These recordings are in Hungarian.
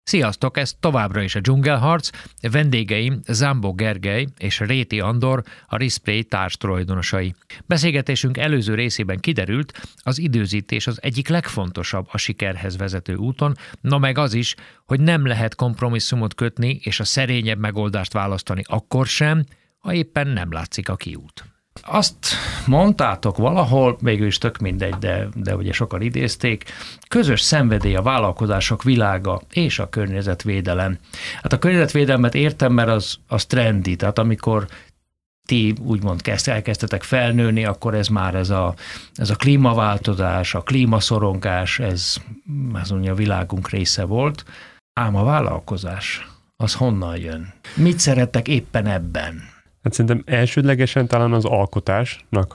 Sziasztok, ez továbbra is a Dzsungelharc. Vendégeim Zámbó Gergely és Réti Andor, a Respray társtulajdonosai. Beszélgetésünk előző részében kiderült, az időzítés az egyik legfontosabb a sikerhez vezető úton, na meg az is, hogy nem lehet kompromisszumot kötni és a szerényebb megoldást választani akkor sem, ha éppen nem látszik a kiút. Azt mondtátok valahol, végül tök mindegy, de ugye sokan idézték, közös szenvedély a vállalkozások világa és a környezetvédelem. Hát a környezetvédelmet értem, mert az trendi, tehát amikor ti úgymond elkezdtetek felnőni, akkor ez már ez a klímaváltozás, a klímaszorongás, ez ugye a világunk része volt. Ám a vállalkozás, az honnan jön? Mit szerettek éppen ebben? Hát szerintem elsődlegesen talán az alkotásnak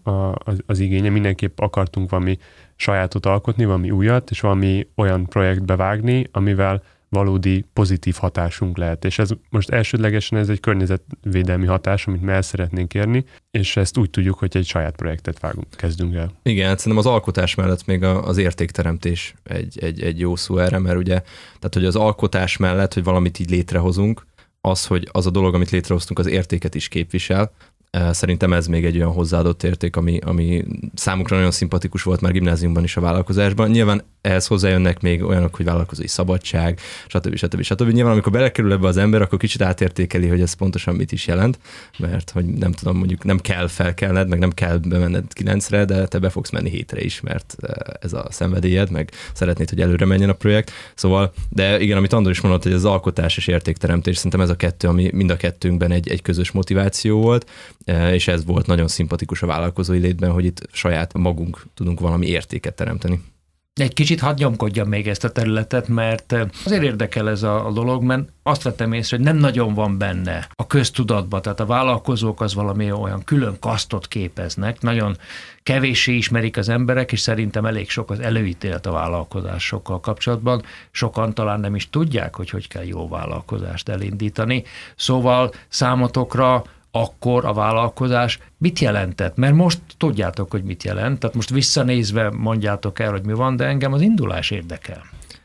az igénye. Mindenképp akartunk valami sajátot alkotni, valami újat, és valami olyan projektbe vágni, amivel valódi pozitív hatásunk lehet. És ez most elsődlegesen ez egy környezetvédelmi hatás, amit mi el szeretnénk érni, és ezt úgy tudjuk, hogy egy saját projektet kezdünk el. Igen, hát szerintem az alkotás mellett még az értékteremtés egy jó szó erre, mert ugye, tehát hogy az alkotás mellett, hogy valamit így létrehozunk, hogy az a dolog, amit létrehoztunk, az értéket is képvisel. Szerintem ez még egy olyan hozzáadott érték, ami számukra nagyon szimpatikus volt már gimnáziumban is a vállalkozásban. Nyilván ehhez hozzájönnek még olyanok, hogy vállalkozói szabadság, stb. Nyilván amikor belekerül ebbe az ember, akkor kicsit átértékeli, hogy ez pontosan mit is jelent, mert hogy nem tudom, mondjuk nem kell felkelned, meg nem kell bemenned 9-re, de te be fogsz menni 7-re is, mert ez a szenvedélyed, meg szeretnéd, hogy előre menjen a projekt. Szóval, de igen, amit Andor is mondott, hogy az alkotás és értékteremtés, szerintem ez a kettő, ami mind a kettőnkben egy közös motiváció volt, és ez volt nagyon szimpatikus a vállalkozói létben, hogy itt saját magunk tudunk valami értéket teremteni. Egy kicsit hadd nyomkodjam még ezt a területet, mert azért érdekel ez a dolog, mert azt vettem észre, hogy nem nagyon van benne a köztudatban, tehát a vállalkozók az valami olyan külön kasztot képeznek, nagyon kevéssé ismerik az emberek, és szerintem elég sok az előítélet a vállalkozásokkal kapcsolatban. Sokan talán nem is tudják, hogy kell jó vállalkozást elindítani. Szóval számotokra akkor a vállalkozás mit jelentett? Mert most tudjátok, hogy mit jelent, tehát most visszanézve mondjátok el, hogy mi van, de engem az indulás érdekel.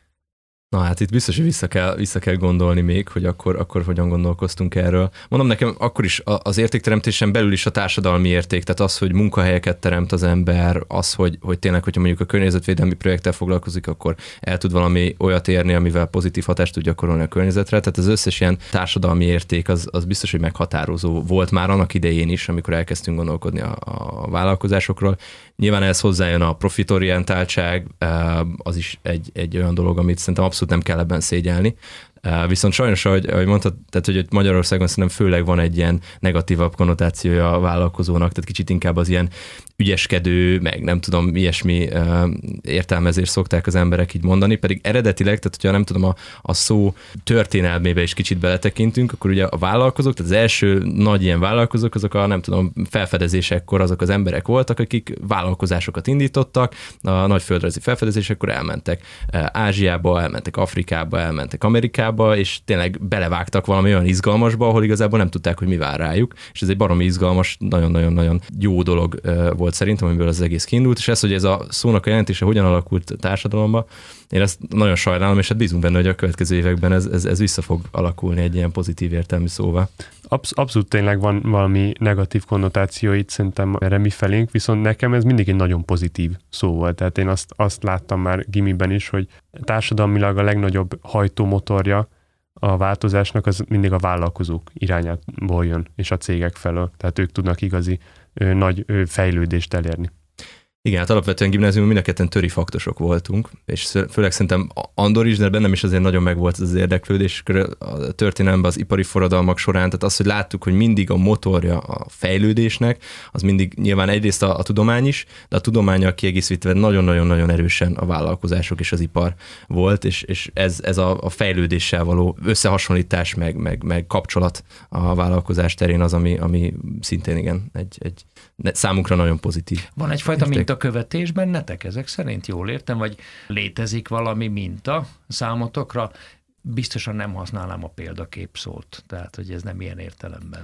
Na hát itt biztos, hogy vissza kell gondolni még, hogy akkor hogyan gondolkoztunk erről. Mondom nekem, akkor is az értékteremtésen belül is a társadalmi érték, tehát az, hogy munkahelyeket teremt az ember, az, hogy tényleg, hogyha mondjuk a környezetvédelmi projekttel foglalkozik, akkor el tud valami olyat érni, amivel pozitív hatást tud gyakorolni a környezetre. Tehát az összes ilyen társadalmi érték az biztos, hogy meghatározó volt már annak idején is, amikor elkezdtünk gondolkodni a vállalkozásokról. Nyilván ehhez hozzájön a profitorientáltság, az is egy olyan dolog, amit szerintem abszolút nem kell ebben szégyelni. Viszont sajnos, ahogy mondtad, tehát, hogy Magyarországon szerintem főleg van egy ilyen negatívabb konnotációja a vállalkozónak, tehát kicsit inkább az ilyen ügyeskedő, meg nem tudom, ilyesmi értelmezést szokták az emberek így mondani, pedig eredetileg, tehát hogyha nem tudom, a szó történelmébe is kicsit beletekintünk, akkor ugye a vállalkozók, tehát az első nagy ilyen vállalkozók, azok a nem tudom, felfedezésekkor azok az emberek voltak, akik vállalkozásokat indítottak, a nagy földrajzi felfedezésekkor elmentek Ázsiába, elmentek Afrikába, elmentek Amerikába, és tényleg belevágtak valami olyan izgalmasba, ahol igazából nem tudták, hogy mi vár rájuk, és ez egy baromi izgalmas, nagyon-nagyon-nagyon jó dolog volt szerintem, amiből az egész kiindult, és ez, hogy ez a szónak a jelentése hogyan alakult a társadalomba, én ezt nagyon sajnálom, és hát bízunk benne, hogy a következő években ez vissza fog alakulni egy ilyen pozitív értelmű szóvá. Abszolút tényleg van valami negatív konnotáció itt szerintem erre mi felénk, viszont nekem ez mindig egy nagyon pozitív szó volt. Tehát én azt láttam már gimiben is, hogy társadalmilag a legnagyobb hajtómotorja a változásnak az mindig a vállalkozók irányából jön, és a cégek felől. Tehát ők tudnak igazi nagy fejlődést elérni. Igen, hát alapvetően gimnáziumban mind a ketten töri faktosok voltunk, és főleg szerintem Andor is, de bennem is azért nagyon megvolt az érdeklődés a történelemben az ipari forradalmak során, tehát az, hogy láttuk, hogy mindig a motorja a fejlődésnek, az mindig nyilván egyrészt a tudomány is, de a tudománnyal kiegészítve nagyon-nagyon-nagyon erősen a vállalkozások és az ipar volt, és ez a fejlődéssel való összehasonlítás, meg kapcsolat a vállalkozás terén az, ami szintén igen, egy számunkra nagyon pozitív. Van egyfajta mintakövetés bennetek, ezek szerint jól értem, vagy létezik valami minta számotokra? Biztosan nem használnám a példakép szót, tehát hogy ez nem ilyen értelemben.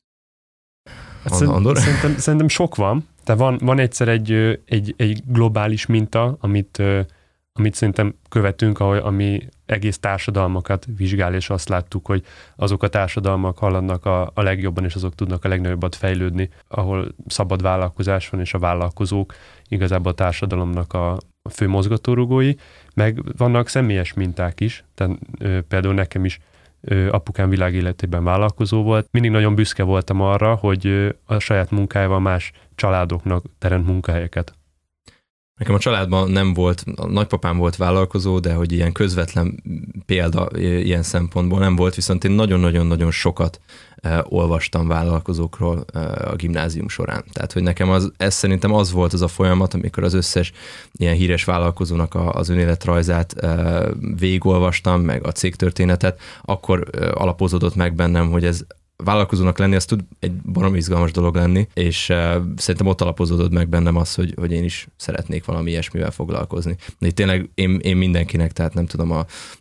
Szerintem sok van. Tehát van egyszer egy globális minta, amit amit szerintem követünk, ami egész társadalmakat vizsgál, és azt láttuk, hogy azok a társadalmak haladnak a legjobban, és azok tudnak a legnagyobbat fejlődni, ahol szabad vállalkozás van, és a vállalkozók igazából a társadalomnak a fő mozgatórugói, meg vannak személyes minták is, tehát például nekem is apukám világéletében vállalkozó volt. Mindig nagyon büszke voltam arra, hogy a saját munkájával más családoknak teremt munkahelyeket. Nekem a családban nem volt, a nagypapám volt vállalkozó, de hogy ilyen közvetlen példa ilyen szempontból nem volt, viszont én nagyon-nagyon-nagyon sokat olvastam vállalkozókról a gimnázium során. Tehát, hogy nekem ez szerintem az volt az a folyamat, amikor az összes ilyen híres vállalkozónak az önéletrajzát végigolvastam, meg a cégtörténetet, akkor alapozódott meg bennem, hogy ez vállalkozónak lenni, az tud egy baromi izgalmas dolog lenni, és szerintem ott alapozódott meg bennem az, hogy én is szeretnék valami ilyesmivel foglalkozni. De itt tényleg én mindenkinek, tehát nem tudom,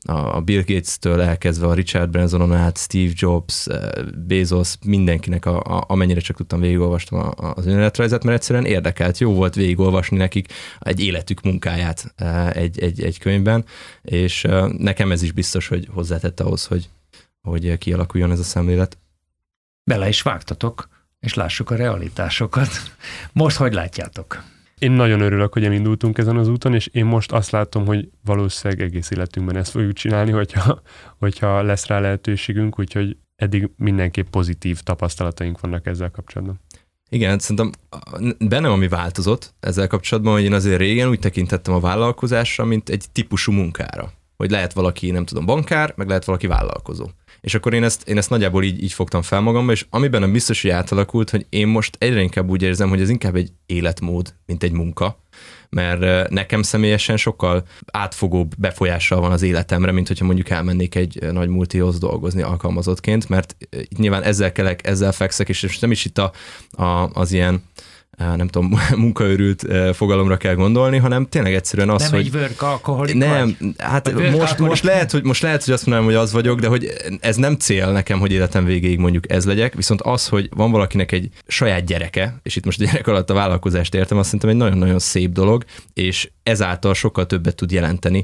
a Bill Gates-től elkezdve a Richard Bransonon át, Steve Jobs, Bezos, mindenkinek, amennyire csak tudtam, végigolvastam az önéletrajzát, mert egyszerűen érdekelt. Jó volt végigolvasni nekik egy életük munkáját egy könyvben, és nekem ez is biztos, hogy hozzátette ahhoz, hogy kialakuljon ez a szemlélet. Bele is vágtatok, és lássuk a realitásokat. Most hogy látjátok? Én nagyon örülök, hogy elindultunk ezen az úton, és én most azt látom, hogy valószínűleg egész életünkben ezt fogjuk csinálni, hogyha lesz rá lehetőségünk, úgyhogy eddig mindenképp pozitív tapasztalataink vannak ezzel kapcsolatban. Igen, szerintem bennem ami változott ezzel kapcsolatban, hogy én azért régen úgy tekintettem a vállalkozásra, mint egy típusú munkára. Hogy lehet valaki, nem tudom, bankár, meg lehet valaki vállalkozó. És akkor én ezt nagyjából így fogtam fel magamba, és amiben biztos, hogy átalakult, hogy én most egyre inkább úgy érzem, hogy ez inkább egy életmód, mint egy munka, mert nekem személyesen sokkal átfogóbb befolyással van az életemre, mint hogyha mondjuk elmennék egy nagy multihoz dolgozni alkalmazottként, mert itt nyilván ezzel kelek, ezzel fekszek, és nem is itt az ilyen nem tudom, munkaőrült fogalomra kell gondolni, hanem tényleg egyszerűen az, nem hogy... egy work alkoholik nem, vagy? hát most lehet, hogy azt mondanám, hogy az vagyok, de hogy ez nem cél nekem, hogy életem végéig mondjuk ez legyek, viszont az, hogy van valakinek egy saját gyereke, és itt most a gyerek alatt a vállalkozást értem, azt szerintem egy nagyon-nagyon szép dolog, és ezáltal sokkal többet tud jelenteni,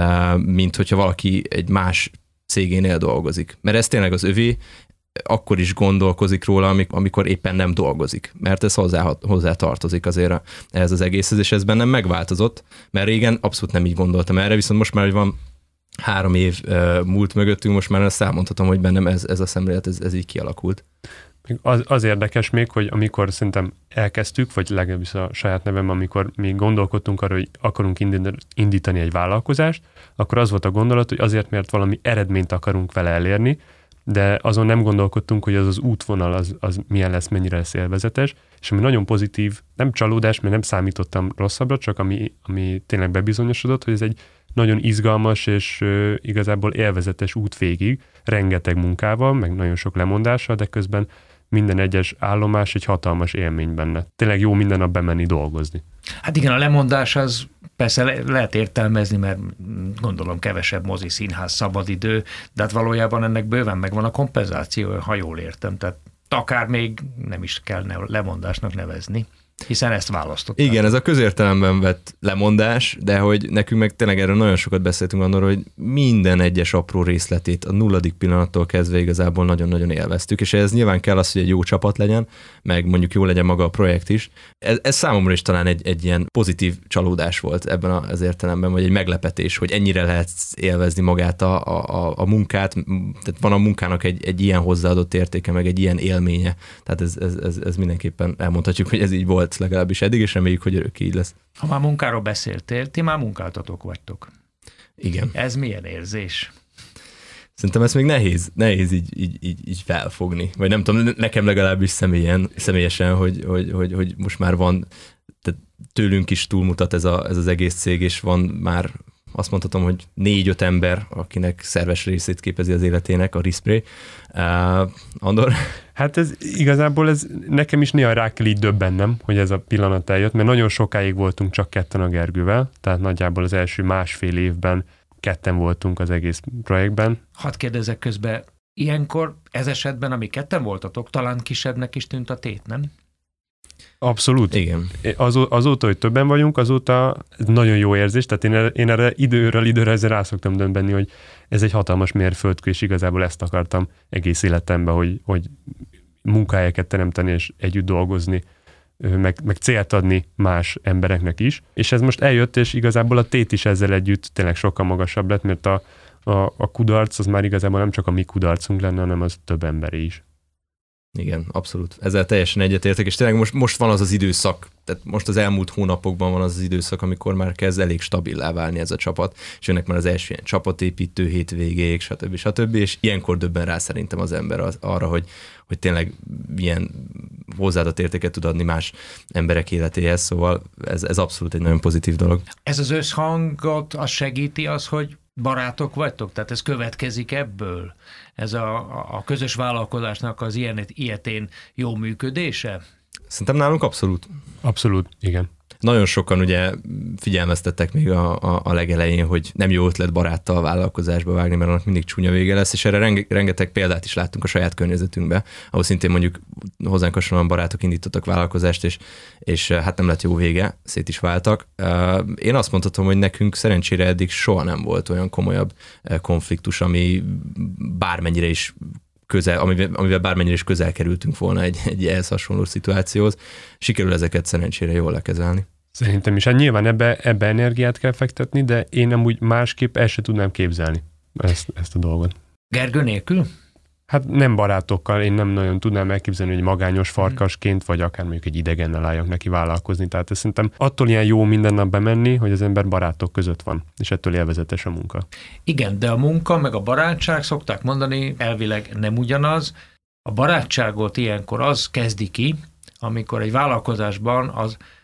mint hogyha valaki egy más cégénél dolgozik. Mert ez tényleg az övé, akkor is gondolkozik róla, amikor éppen nem dolgozik, mert ez hozzá tartozik azért ehhez az egészhez, és ez bennem megváltozott, mert régen abszolút nem így gondoltam erre, viszont most már, hogy van 3 év múlt mögöttünk, most már ezt elmondhatom, hogy bennem ez a szemlélet, ez így kialakult. Az érdekes még, hogy amikor szerintem elkezdtük, vagy legalábbis a saját nevem, amikor mi gondolkodtunk arra, hogy akarunk indítani egy vállalkozást, akkor az volt a gondolat, hogy azért, mert valami eredményt akarunk vele elérni, de azon nem gondolkodtunk, hogy az útvonal az milyen lesz, mennyire lesz élvezetes, és ami nagyon pozitív, nem csalódás, mert nem számítottam rosszabbra, csak ami tényleg bebizonyosodott, hogy ez egy nagyon izgalmas és igazából élvezetes út végig, rengeteg munkával, meg nagyon sok lemondással, de közben minden egyes állomás egy hatalmas élmény benne. Tényleg jó minden nap bemenni dolgozni. Hát igen, a lemondás az persze lehet értelmezni, mert gondolom kevesebb mozi, színház, szabadidő, de hát valójában ennek bőven megvan a kompenzáció, ha jól értem. Tehát akár még nem is kell lemondásnak nevezni, hiszen ezt választották. Igen, ez a közértelemben vett lemondás, de hogy nekünk meg tényleg erről nagyon sokat beszéltünk annól, hogy minden egyes apró részletét a 0. pillanattól kezdve igazából nagyon-nagyon élveztük, és ez nyilván kell az, hogy egy jó csapat legyen, meg mondjuk jó legyen maga a projekt is. Ez számomra is talán egy ilyen pozitív csalódás volt ebben az értelemben, vagy egy meglepetés, hogy ennyire lehet élvezni magát a munkát, tehát van a munkának egy ilyen hozzáadott értéke, meg egy ilyen élménye, tehát ez mindenképpen elmondhatjuk, hogy ez így volt legalábbis eddig, és reméljük, hogy örökké így lesz. Ha már munkáról beszéltél, ti már munkáltatók vagytok. Igen. Ez milyen érzés? Szerintem ezt még nehéz így felfogni. Vagy nem tudom, nekem legalábbis személyesen, hogy most már van, tehát tőlünk is túlmutat ez az egész cég, és van már azt mondhatom, hogy 4-5 ember, akinek szerves részét képezi az életének, a Respray. Andor? Hát igazából nekem is néha rá kell így döbbennem, hogy ez a pillanat eljött, mert nagyon sokáig voltunk csak ketten a Gergővel, tehát nagyjából az első 1,5 évben ketten voltunk az egész projektben. Hadd kérdezzek közben, ilyenkor ez esetben, ami ketten voltatok, talán kisebbnek is tűnt a tét, nem? Abszolút. Igen. Azóta, hogy többen vagyunk, azóta nagyon jó érzés, tehát én erre időről időre ezzel rá szoktam döbbenni, hogy ez egy hatalmas mérföldkő, és igazából ezt akartam egész életemben, hogy munkahelyeket teremteni, és együtt dolgozni, meg célt adni más embereknek is. És ez most eljött, és igazából a tét is ezzel együtt tényleg sokkal magasabb lett, mert a kudarc az már igazából nem csak a mi kudarcunk lenne, hanem az több emberé is. Igen, abszolút. Ezzel teljesen egyetértek, és tényleg most van az időszak, tehát most az elmúlt hónapokban van az időszak, amikor már kezd elég stabilá válni ez a csapat, és jönnek már az első ilyen csapatépítő hétvégéig, stb. És ilyenkor döbben rá szerintem az ember arra, hogy tényleg ilyen hozzáadott értéket tud adni más emberek életéhez, szóval ez abszolút egy nagyon pozitív dolog. Ez az összhangot az segíti az, hogy barátok vagytok? Tehát ez következik ebből? Ez a közös vállalkozásnak az ilyetén jó működése? Szerintem nálunk abszolút. Abszolút, igen. Nagyon sokan ugye figyelmeztettek még a legelején, hogy nem jó ötlet baráttal vállalkozásba vágni, mert annak mindig csúnya vége lesz, és erre rengeteg példát is láttunk a saját környezetünkbe, ahol szintén mondjuk hozzánk hasonlóan barátok indítottak vállalkozást, és hát nem lett jó vége, szét is váltak. Én azt mondhatom, hogy nekünk szerencsére eddig soha nem volt olyan komolyabb konfliktus, ami bármennyire is amivel bármennyire is közel kerültünk volna egy ehhez hasonló szituációhoz. Sikerül ezeket szerencsére jól lekezelni. Szerintem is. Hát nyilván ebbe energiát kell fektetni, de én nem úgy másképp el se tudnám képzelni ezt a dolgot. Gergő nélkül? Hát nem barátokkal, én nem nagyon tudnám elképzelni, hogy magányos farkasként, vagy akár mondjuk egy idegennel álljak neki vállalkozni. Tehát szerintem attól ilyen jó minden nap bemenni, hogy az ember barátok között van, és ettől élvezetes a munka. Igen, de a munka meg a barátság, szokták mondani, elvileg nem ugyanaz. A barátságot ilyenkor az kezdi ki, amikor egy vállalkozásban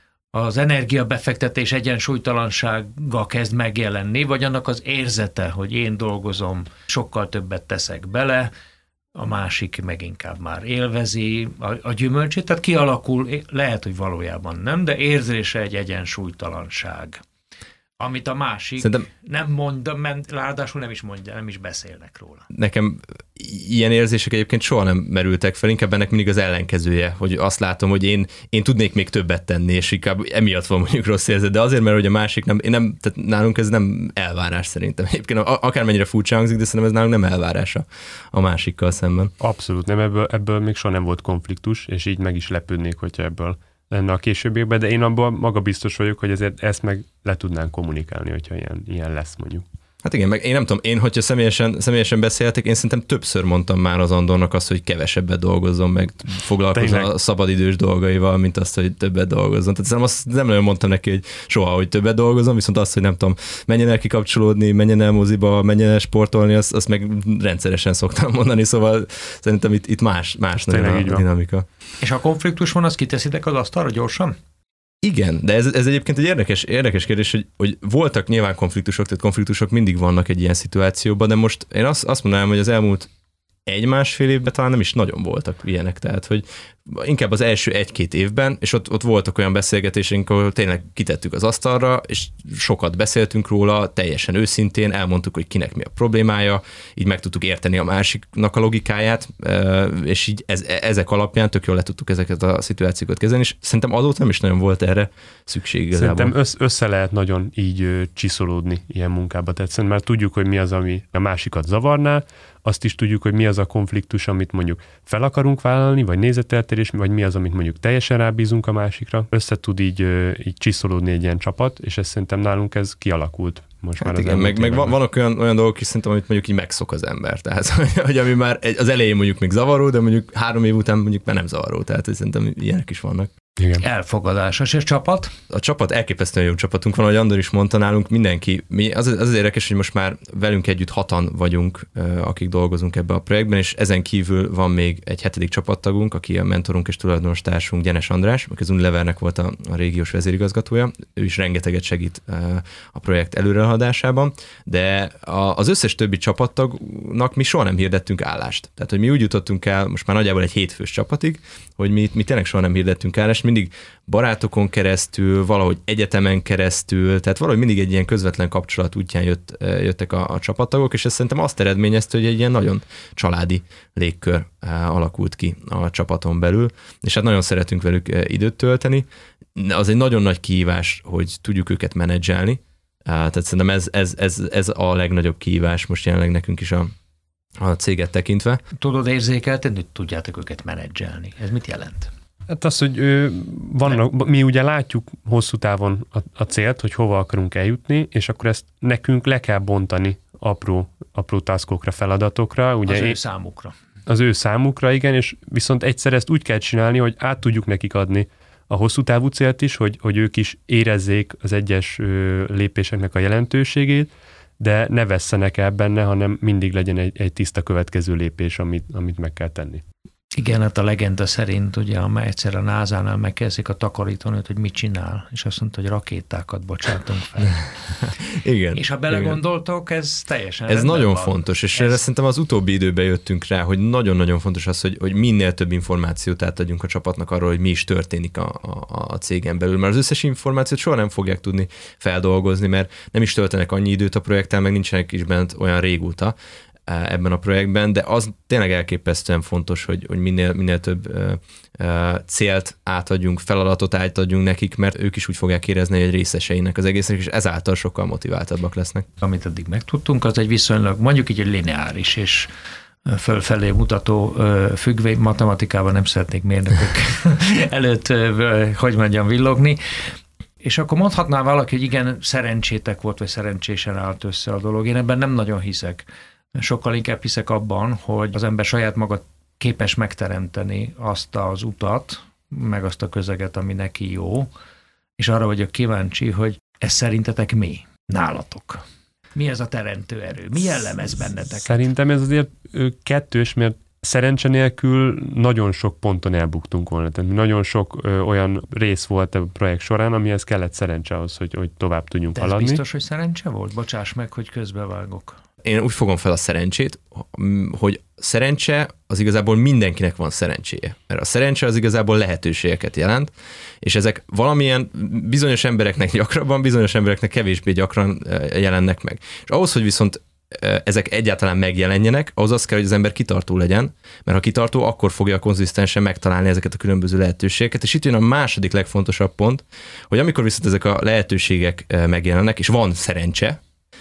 az energiabefektetés egyensúlytalansága kezd megjelenni, vagy annak az érzete, hogy én dolgozom, sokkal többet teszek bele, a másik meg inkább már élvezi a gyümölcsét, tehát kialakul, lehet, hogy valójában nem, de érzése egy egyensúlytalanság, amit a másik szerintem nem mond, ráadásul nem is mondja, nem is beszélnek róla. Nekem ilyen érzések egyébként soha nem merültek fel, inkább ennek mindig az ellenkezője, hogy azt látom, hogy én tudnék még többet tenni, és inkább emiatt van mondjuk rossz érzet, de azért, mert hogy a másik tehát nálunk ez nem elvárás szerintem. Egyébként akármennyire furcsa hangzik, de szerintem ez nálunk nem elvárás a másikkal szemben. Abszolút nem, ebből még soha nem volt konfliktus, és így meg is lepődnék, hogyha ebből lenne a későbbiekben, de én abban magabiztos vagyok, hogy ezért ezt meg le tudnánk kommunikálni, hogyha ilyen lesz mondjuk. Hát igen, meg én nem tudom, hogyha személyesen beszéltek, én szerintem többször mondtam már az Andornak azt, hogy kevesebbet dolgozzon, meg foglalkozzon a szabadidős dolgaival, mint azt, hogy többet dolgozzon. Tehát azt nem nagyon mondtam neki, hogy soha, hogy többet dolgozzon, viszont azt, hogy nem tudom, menjen el kikapcsolódni, menjen el moziba, menjen el sportolni, azt meg rendszeresen szoktam mondani, szóval szerintem itt más nagyon a dinamika. És ha konfliktus van, azt kiteszitek az asztalra gyorsan? Igen, de ez egyébként egy érdekes kérdés, hogy voltak nyilván konfliktusok, tehát konfliktusok mindig vannak egy ilyen szituációban, de most én azt mondanám, hogy az elmúlt 1-1,5 évben talán nem is nagyon voltak ilyenek, tehát hogy inkább az első 1-2 évben, és ott voltak olyan beszélgetéseink, ahol tényleg kitettük az asztalra, és sokat beszéltünk róla, teljesen őszintén, elmondtuk, hogy kinek mi a problémája, így meg tudtuk érteni a másiknak a logikáját, és így ezek alapján tök jól le tudtuk ezeket a szituációkat kezelni, és szerintem azóta nem is nagyon volt erre szükség igazából. Szerintem össze lehet nagyon így csiszolódni ilyen munkába, tehát szerintem már tudjuk, hogy mi az, ami a másikat zavarná, azt is tudjuk, hogy mi az a konfliktus, amit mondjuk fel akarunk vállalni, vagy nézeteltérés, vagy mi az, amit mondjuk teljesen rábízunk a másikra. Össze tud így csiszolódni egy ilyen csapat, és ez szerintem nálunk ez kialakult most már. Igen, meg vannak olyan dolgok is szerintem, amit mondjuk így megszok az ember. Tehát, hogy ami már az elején mondjuk még zavaró, de mondjuk 3 év után mondjuk már nem zavaró. Tehát szerintem ilyenek is vannak. Igen. Elfogadásos. És csapat? A csapat elképesztően jó csapatunk van, ahogy Andor is mondta, nálunk mindenki. Az érdekes, hogy most már velünk együtt 6-an vagyunk, akik dolgozunk ebbe a projektben, és ezen kívül van még egy 7. csapattagunk, aki a mentorunk és tulajdonos társunk, Gyenes András, aki az Unilevernek volt a régiós vezérigazgatója. Ő is rengeteget segít a projekt előrehaladásában, de az összes többi csapattagnak mi soha nem hirdettünk állást. Tehát, hogy mi úgy jutottunk el, most már nagyjából egy 7 fős csapatig, hogy mi tényleg soha nem hirdettünk állást, mindig barátokon keresztül, valahogy egyetemen keresztül, tehát valahogy mindig egy ilyen közvetlen kapcsolat útján jöttek a csapattagok, és ez szerintem azt eredményezte, hogy egy ilyen nagyon családi légkör alakult ki a csapaton belül, és hát nagyon szeretünk velük időt tölteni. Az egy nagyon nagy kihívás, hogy tudjuk őket menedzselni, tehát szerintem ez a legnagyobb kihívás most jelenleg nekünk is a céget tekintve. Tudod érzékeltetni, hogy tudjátok őket menedzselni. Ez mit jelent? Hát az, hogy mi ugye látjuk hosszú távon a célt, hogy hova akarunk eljutni, és akkor ezt nekünk le kell bontani apró taskokra, feladatokra. Ugye az ő számukra. Az ő számukra, igen, és viszont egyszer ezt úgy kell csinálni, hogy át tudjuk nekik adni a hosszú távú célt is, hogy ők is érezzék az egyes lépéseknek a jelentőségét, de ne vesszenek el benne, hanem mindig legyen egy tiszta következő lépés, amit meg kell tenni. Igen, hát a legenda szerint, ugye, amely egyszer a NASA-nál megkezdik a takarítónőt, hogy mit csinál, és azt mondta, hogy rakétákat bocsátunk fel. Igen. És ha belegondoltok, ez teljesen ez nagyon fontos, és erre szerintem az utóbbi időben jöttünk rá, hogy nagyon-nagyon fontos az, hogy minél több információt átadjunk a csapatnak arról, hogy mi is történik a cégen belül, mert az összes információt soha nem fogják tudni feldolgozni, mert nem is töltenek annyi időt a projekttel, meg nincsenek is bent olyan régóta ebben a projektben, de az tényleg elképesztően fontos, hogy minél több célt átadjunk, feladatot átadjunk nekik, mert ők is úgy fogják érezni, hogy részeseinek az egésznek, és ezáltal sokkal motiváltabbak lesznek. Amit eddig megtudtunk, az egy viszonylag, mondjuk így egy lineáris és fölfelé mutató függvény, matematikában nem szeretnék mérnökök előtt, hogy mondjam, villogni. És akkor mondhatná valaki, hogy igen, szerencsétek volt, vagy szerencsésen állt össze a dolog. Én ebben nem nagyon hiszek. Sokkal inkább hiszek abban, hogy az ember saját maga képes megteremteni azt az utat, meg azt a közeget, ami neki jó, és arra vagyok kíváncsi, hogy ez szerintetek mi? Nálatok? Mi ez a teremtő erő? Mi jellemez benneteket? Szerintem ez azért kettős, mert szerencse nélkül nagyon sok ponton elbuktunk volna. Tehát nagyon sok olyan rész volt a projekt során, amihez kellett szerencse ahhoz, hogy tovább tudjunk haladni. De ez biztos, hogy szerencse volt? Bocsáss meg, hogy közbevágok. Én úgy fogom fel a szerencsét, hogy szerencse az igazából mindenkinek van szerencséje. Mert a szerencse az igazából lehetőségeket jelent, és ezek valamilyen bizonyos embereknek gyakrabban, bizonyos embereknek kevésbé gyakran jelennek meg. És ahhoz, hogy viszont ezek egyáltalán megjelenjenek, ahhoz az kell, hogy az ember kitartó legyen, mert ha kitartó, akkor fogja konzisztensen megtalálni ezeket a különböző lehetőségeket. És itt jön a második legfontosabb pont, hogy amikor viszont ezek a lehetőségek megjelennek, és van szerencse,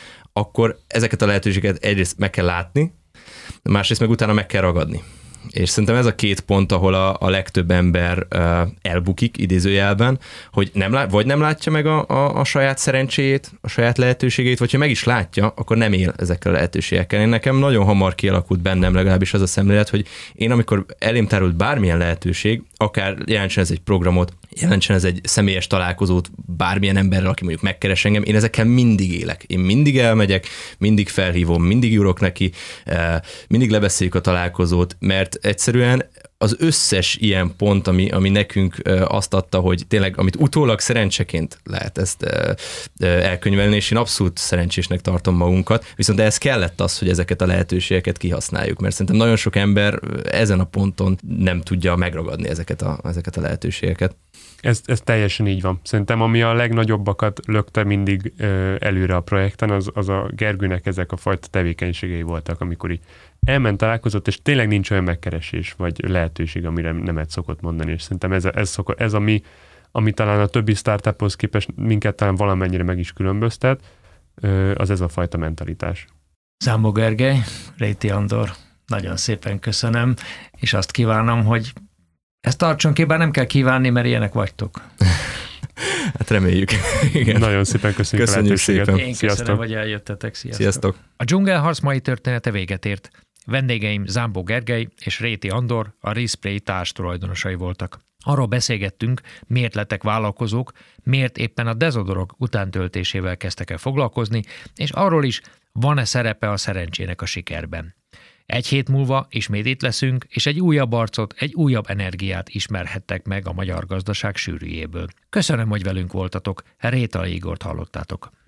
akkor ezeket a lehetőségeket egyrészt meg kell látni, másrészt meg utána meg kell ragadni. És szerintem ez a két pont, ahol a legtöbb ember elbukik idézőjelben, hogy vagy nem látja meg a saját szerencséjét, a saját lehetőségét, vagy ha meg is látja, akkor nem él ezekkel a lehetőségekkel. Én nekem nagyon hamar kialakult bennem legalábbis az a szemlélet, hogy én amikor elém tárult bármilyen lehetőség, akár jelentsen ez egy programot, jelentsen ez egy személyes találkozót bármilyen emberrel, aki mondjuk megkeres engem, én ezekkel mindig élek. Én mindig elmegyek, mindig felhívom, mindig jurok neki, mindig lebeszéljük a találkozót, mert egyszerűen az összes ilyen pont, ami nekünk azt adta, hogy tényleg, amit utólag szerencseként lehet ezt elkönyvelni, és én abszolút szerencsésnek tartom magunkat, viszont ez kellett az, hogy ezeket a lehetőségeket kihasználjuk, mert szerintem nagyon sok ember ezen a ponton nem tudja megragadni ezeket a lehetőségeket. Ez teljesen így van. Szerintem ami a legnagyobbakat lökte mindig előre a projekten, az a Gergőnek ezek a fajta tevékenységei voltak, amikor így elment, találkozott, és tényleg nincs olyan megkeresés, vagy lehetőség, amire nemet szokott mondani, és szerintem ez ami talán a többi startuphoz képest minket talán valamennyire meg is különböztet, az ez a fajta mentalitás. Zámbó Gergely, Réti Andor, nagyon szépen köszönöm, és azt kívánom, hogy ezt tartson ki, bár nem kell kívánni, mert ilyenek vagytok. Hát reméljük. Igen. Nagyon szépen köszönjük a lehetőséget. Szépen. Én köszönöm, hogy eljöttetek. Sziasztok. A dzsungelharc mai története véget ért. Vendégeim Zámbó Gergely és Réti Andor, a Respray társtulajdonosai voltak. Arról beszélgettünk, miért lettek vállalkozók, miért éppen a dezodorok utántöltésével kezdtek el foglalkozni, és arról is, van-e szerepe a szerencsének a sikerben. Egy hét múlva ismét itt leszünk, és egy újabb arcot, egy újabb energiát ismerhettek meg a magyar gazdaság sűrűjéből. Köszönöm, hogy velünk voltatok. Rétai Igort hallottátok.